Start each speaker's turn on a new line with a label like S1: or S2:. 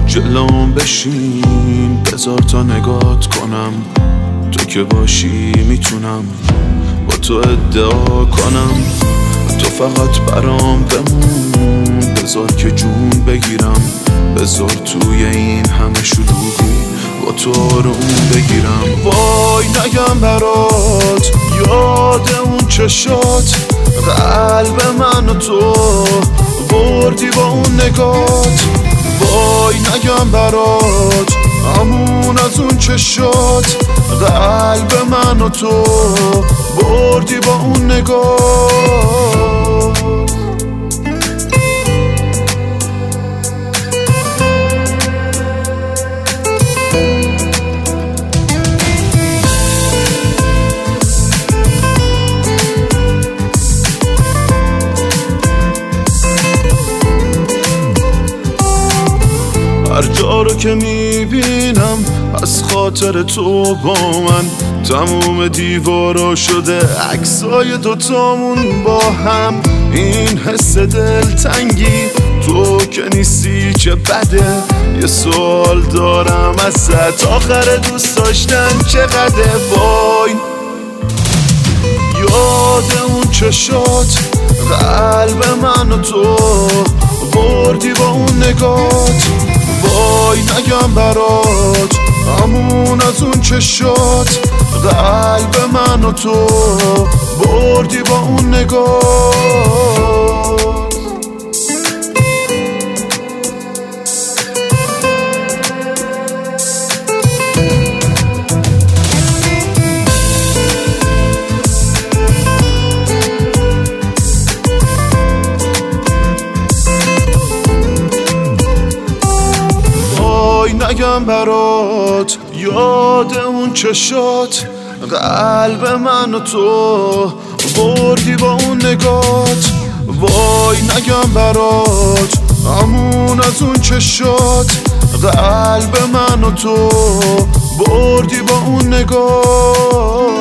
S1: جلوم بشین بذار تا نگات کنم، تو که باشی میتونم با تو ادعا کنم. تو فقط برام بمون، بذار که جون بگیرم، بذار توی این همه شلوغی با تو آروم بگیرم. وای نگم برات یاد اون چشات، قلب من و تو بردی با اون نگات. وای نگم برات همون از اون چشات، قلب من و تو بردی با اون نگات. هر جا رو که میبینم از خاطر تو با من، تموم دیوارا شده عکسای دوتامون با هم. این حس دلتنگی تو که نیستی چه بده، یه سوال دارم ازت، آخر دوست داشتن چقدر؟ وای یاد اون چشات، قلب من و تو بردی با اون نگات. وای نگم برات همون از اون چشات، قلب من و تو بردی با اون نگات. نگم برات یاد اون چشات، قلب من و تو بردی با اون نگات. وای نگم برات همون از اون چشات، قلب من و تو بردی با اون نگات.